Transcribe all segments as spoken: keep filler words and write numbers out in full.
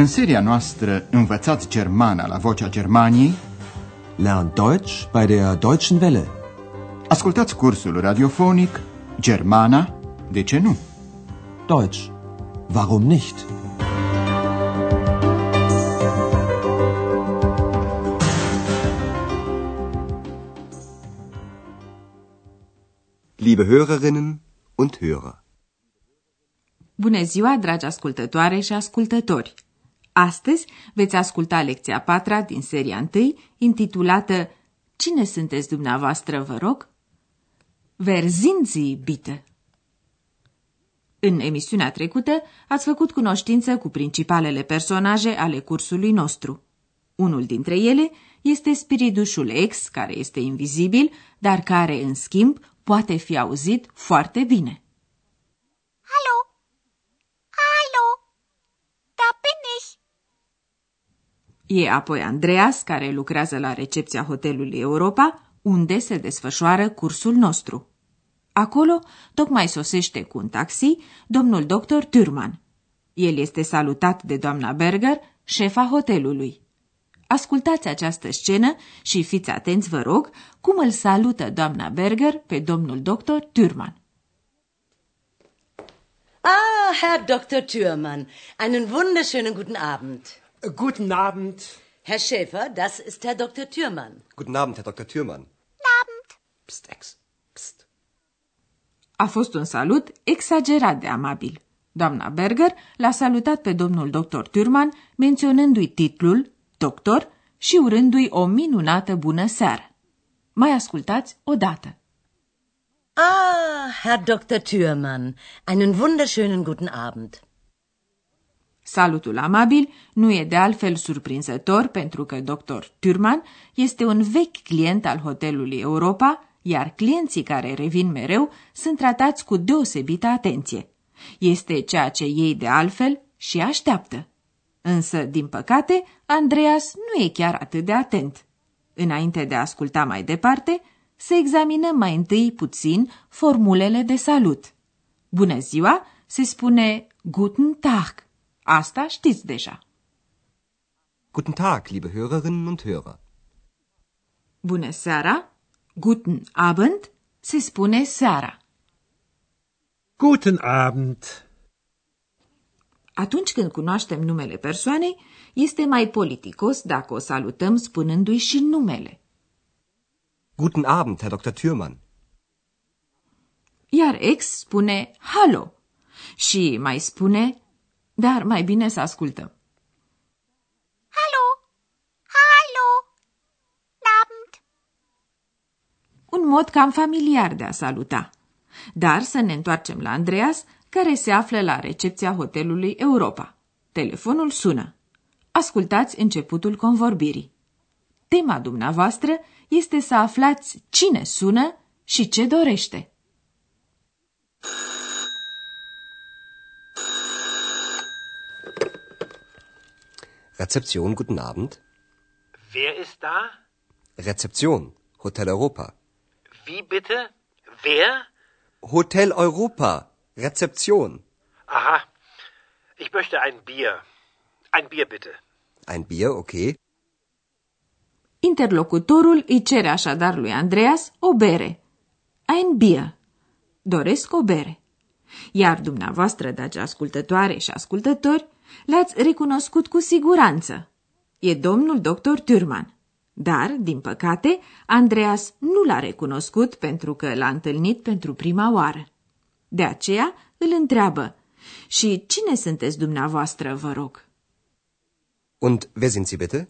În seria noastră Învățați Germana la Vocea Germaniei, Lernt Deutsch bei der Deutschen Welle. Ascultați cursul radiofonic Germana, de ce nu? Deutsch, warum nicht? Liebe Hörerinnen und Hörer. Bună ziua, dragi ascultătoare și ascultători! Astăzi veți asculta lecția a patra din seria întâi, intitulată Cine sunteți dumneavoastră, vă rog? Wer sind Sie, bitte? În emisiunea trecută ați făcut cunoștință cu principalele personaje ale cursului nostru. Unul dintre ele este spiridușul X, care este invizibil, dar care, în schimb, poate fi auzit foarte bine. Hallo? Hallo? Da bin ich. E apoi Andreas, care lucrează la recepția hotelului Europa, unde se desfășoară cursul nostru. Acolo tocmai sosește cu un taxi domnul doctor Thürmann. El este salutat de doamna Berger, șefa hotelului. Ascultați această scenă și fiți atenți, vă rog, cum îl salută doamna Berger pe domnul doctor Thürmann. Ah, Herr Doktor Thürmann, einen wunderschönen guten Abend. Guten Abend. Herr Schäfer, das ist Herr Doktor Thürmann. Guten Abend, Herr Doktor Thürmann. Guten Abend. Psst, Ex. Psst. A fost un salut exagerat de amabil. Doamna Berger l-a salutat pe domnul doctor Thürmann, menționându-i titlul, doctor, și urându-i o minunată bună seară. Mai ascultați odată. Ah, Herr Doktor Thürmann, einen wunderschönen guten Abend. Salutul amabil nu e de altfel surprinzător pentru că doctor Thürmann este un vechi client al hotelului Europa, iar clienții care revin mereu sunt tratați cu deosebită atenție. Este ceea ce ei de altfel și așteaptă. Însă, din păcate, Andreas nu e chiar atât de atent. Înainte de a asculta mai departe, să examinăm mai întâi puțin formulele de salut. Bună ziua se spune Guten Tag. Asta știți deja. Guten Tag, liebe Hörerinnen und Hörer. Bună seara, Guten Abend, se spune seara. Guten Abend. Atunci când cunoaștem numele persoanei, este mai politicos dacă o salutăm spunându-i și numele. Guten Abend, Herr Doktor Thürmann. Iar X spune hallo și mai spune, dar mai bine să ascultăm. Hallo? Hallo? Guten Abend. Un mod cam familiar de a saluta. Dar să ne întoarcem la Andreas, care se află la recepția hotelului Europa. Telefonul sună. Ascultați începutul convorbirii. Tema dumneavoastră este să aflați cine sună și ce dorește. Rezeption, guten Abend. Wer ist da? Rezeption, Hotel Europa. Wie bitte? Wer? Hotel Europa, Rezeption. Aha. Ich möchte ein Bier. Ein Bier bitte. Ein Bier, okay. Interlocutorul îi cere așadar lui Andreas o bere. Ein Bier. Doresc o bere. Iar dumneavoastră, dragi ascultătoare și ascultători, l-ați recunoscut cu siguranță. E domnul doctor Thürmann. Dar, din păcate, Andreas nu l-a recunoscut pentru că l-a întâlnit pentru prima oară. De aceea îl întreabă, și cine sunteți dumneavoastră, vă rog? Und wer sind Sie bitte?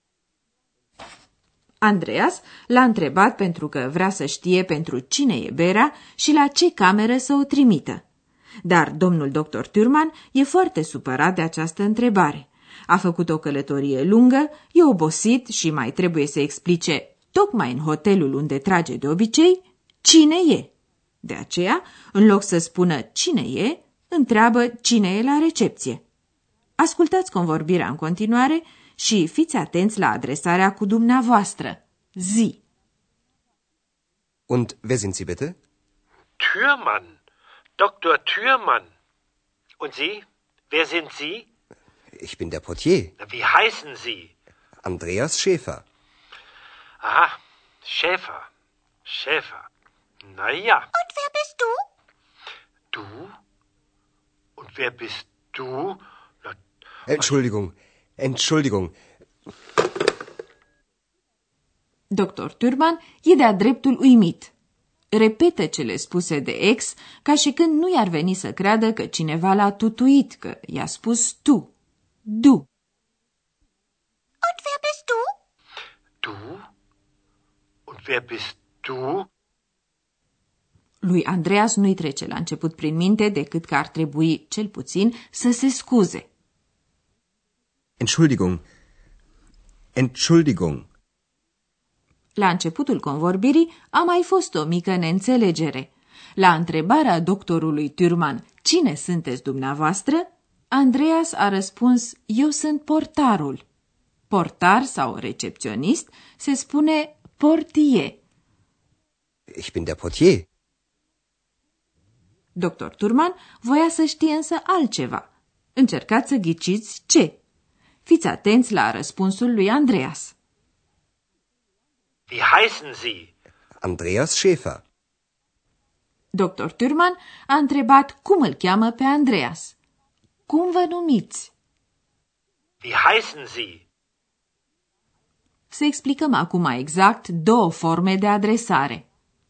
Andreas l-a întrebat pentru că vrea să știe pentru cine e berea și la ce cameră să o trimită. Dar domnul doctor Thürmann e foarte supărat de această întrebare. A făcut o călătorie lungă, e obosit și mai trebuie să explice, tocmai în hotelul unde trage de obicei, cine e. De aceea, în loc să spună cine e, întreabă cine e la recepție. Ascultați convorbirea în continuare și fiți atenți la adresarea cu dumneavoastră. Sie. Und wer sind Sie bitte? Thürmann. Doktor Thürmann. Und Sie? Wer sind Sie? Ich bin der Portier. Wie heißen Sie? Andreas Schäfer. Aha, Schäfer. Schäfer. Na ja. Und wer bist du? Du? Und wer bist du? Na, Entschuldigung, Entschuldigung. Doctor Thurman e de-a dreptul uimit. Repetă cele spuse de ex, ca și când nu i-ar veni să creadă că cineva l-a tutuit, că i-a spus tu. Du. Und wer bist du? du? Und wer bist du? Lui Andreas nu-i trece la început prin minte decât că ar trebui, cel puțin, să se scuze. Entschuldigung. Entschuldigung. La începutul convorbirii a mai fost o mică neînțelegere. La întrebarea doctorului Thurman, cine sunteți dumneavoastră, Andreas a răspuns, eu sunt portarul. Portar sau recepționist se spune portier. Ich bin der Portier. Doctor Thurman voia să știe însă altceva. Încercați să ghiciți ce. Fiți atenți la răspunsul lui Andreas. Wie heißen Sie? Andreas Schäfer. Doctor Thurman a întrebat cum îl cheamă pe Andreas. Cum vă numiți? Wie heißen Sie? Să explicăm acum mai exact două forme de adresare.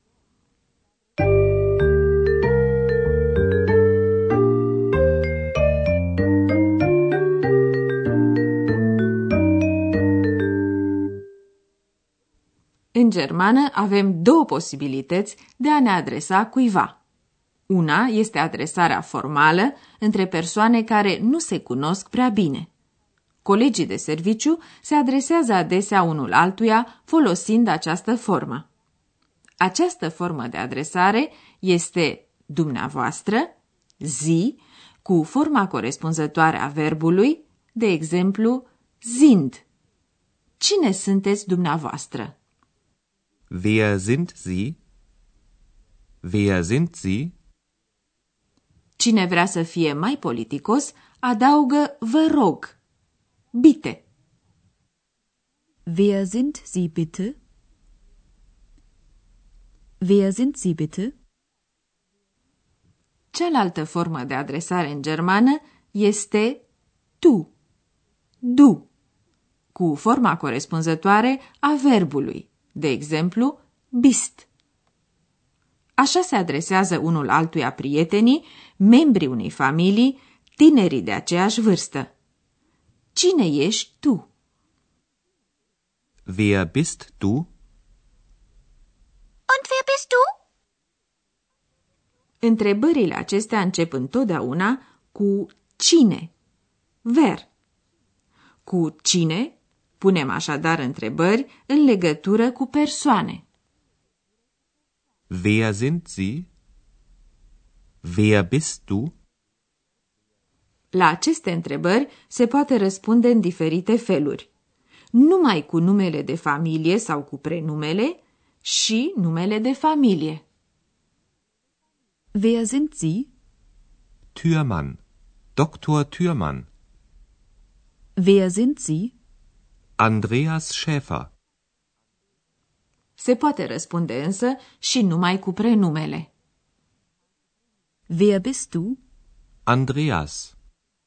În germană avem două posibilități de a ne adresa cuiva. Una este adresarea formală între persoane care nu se cunosc prea bine. Colegii de serviciu se adresează adesea unul altuia folosind această formă. Această formă de adresare este dumneavoastră, Sie, cu forma corespunzătoare a verbului, de exemplu, sind. Cine sunteți dumneavoastră? Wer sind Sie? Wer sind Sie? Cine vrea să fie mai politicos, adaugă vă rog. Bitte. Wer sind Sie bitte? Wer sind Sie bitte? Cealaltă formă de adresare în germană este tu, du, cu forma corespunzătoare a verbului, de exemplu, bist. Așa se adresează unul altuia prietenii, membrii unei familii, tinerii de aceeași vârstă. Cine ești tu? Wer bist du? Und wer bist du? Întrebările acestea încep întotdeauna cu cine, wer. Cu cine punem așadar întrebări în legătură cu persoane. Wer sind Sie? Wer bist du? La aceste întrebări se poate răspunde în diferite feluri. Numai cu numele de familie sau cu prenumele și numele de familie. Wer sind Sie? Thürmann. Doktor Thürmann. Wer sind Sie? Andreas Schäfer. Se poate răspunde însă și numai cu prenumele. Wer bist du? Andreas.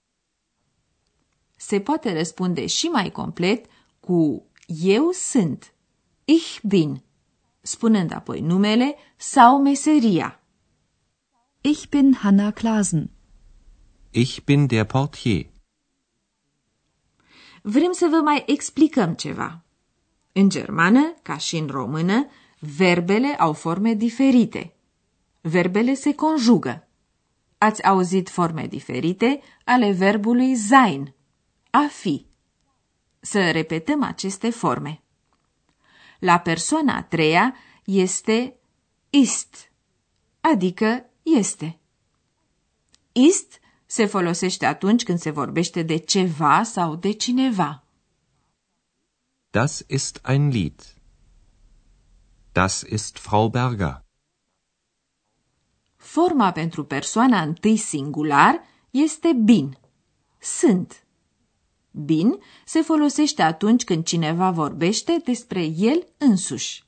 Se poate răspunde și mai complet cu eu sunt, ich bin, spunând apoi numele sau meseria. Ich bin Hanna Klasen. Ich bin der Portier. Vrem să vă mai explicăm ceva. În germană, ca și în română, verbele au forme diferite. Verbele se conjugă. Ați auzit forme diferite ale verbului sein, a fi. Să repetăm aceste forme. La persoana a treia este ist, adică este. Ist se folosește atunci când se vorbește de ceva sau de cineva. Das ist ein Lied. Das ist Frau Berger. Forma pentru persoana întâi singular este bin, sunt. bin se folosește atunci când cineva vorbește despre el însuși.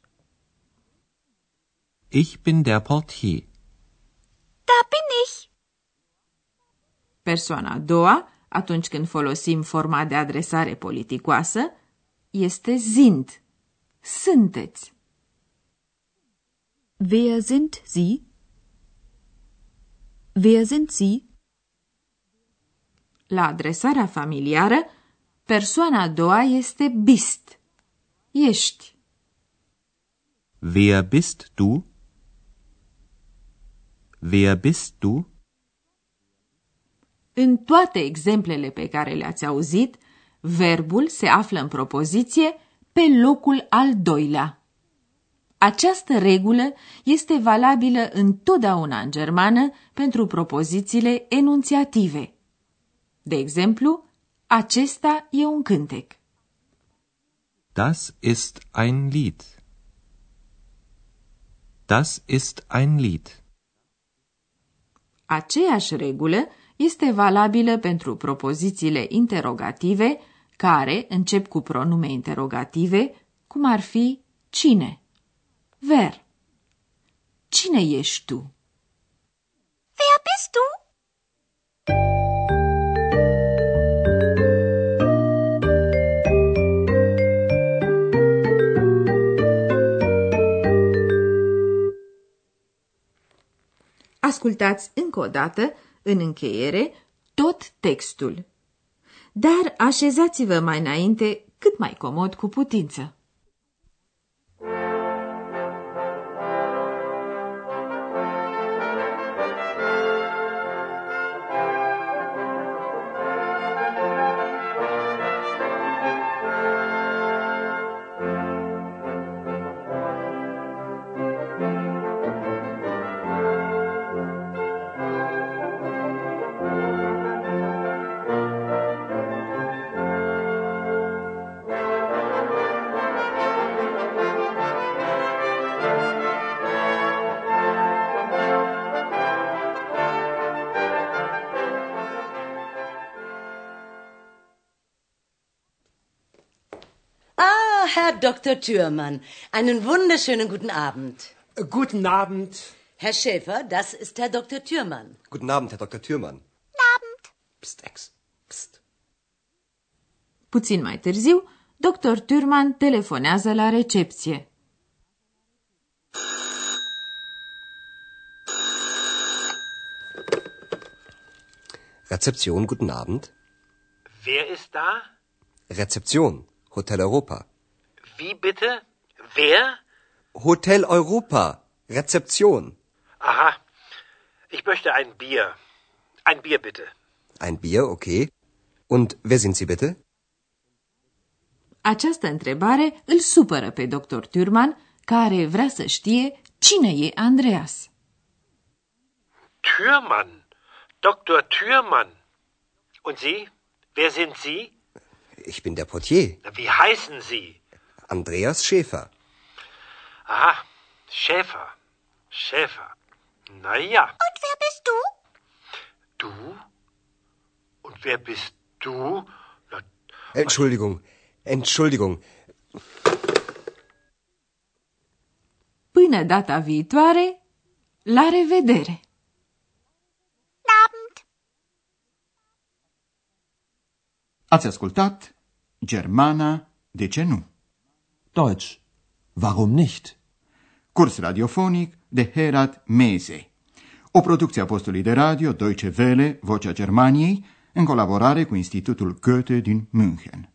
Ich bin der Portier. Da bin ich. Persoana a doua, atunci când folosim forma de adresare politicoasă, este sind. Sunteți. Wer sind Sie? Wer sind Sie? La adresarea familiară, persoana a doua este bist. Ești. Wer bist du? Wer bist du? În toate exemplele pe care le-ați auzit, verbul se află în propoziție pe locul al doilea. Această regulă este valabilă întotdeauna în germană pentru propozițiile enunțiative. De exemplu, acesta e un cântec. Das ist ein Lied. Das ist ein Lied. Aceeași regulă este valabilă pentru propozițiile interogative care încep cu pronume interogative, cum ar fi cine. Wer. Cine ești tu? Wer bist du? Ascultați încă o dată, în încheiere, tot textul. Dar așezați-vă mai înainte cât mai comod cu putință. Herr Doktor Thürmann, einen wunderschönen guten Abend. Guten Abend. Herr Schäfer, das ist Herr Doktor Thürmann. Guten Abend, Herr Doktor Thürmann. Guten Abend. Psst, Ex. Psst. Puțin mai târziu, doctor Thürmann telefonează la recepție. Rezeption, guten Abend. Wer ist da? Rezeption, Hotel Europa. Wie bitte? Wer? Hotel Europa, Rezeption. Aha. Ich möchte ein Bier. Ein Bier bitte. Ein Bier, okay. Und wer sind Sie bitte? Această întrebare îl supără pe doctor Thürmann, care vrea să știe cine e Andreas. Thürmann. Doktor Thürmann. Und Sie? Wer sind Sie? Ich bin der Portier. Wie heißen Sie? Andreas Schäfer. Aha, Schäfer. Schäfer. Na ja. Und wer bist du? Du? Und wer bist du? Na, Entschuldigung, Entschuldigung. Până data viitoare, la revedere! Guten Abend. Ați ascultat Germana, de ce nu? Deutsch. Warum nicht? Curs radiofonic de Herat Mese. O producție a postului de radio Deutsche Welle, Vocea Germaniei, în colaborare cu Institutul Goethe din München.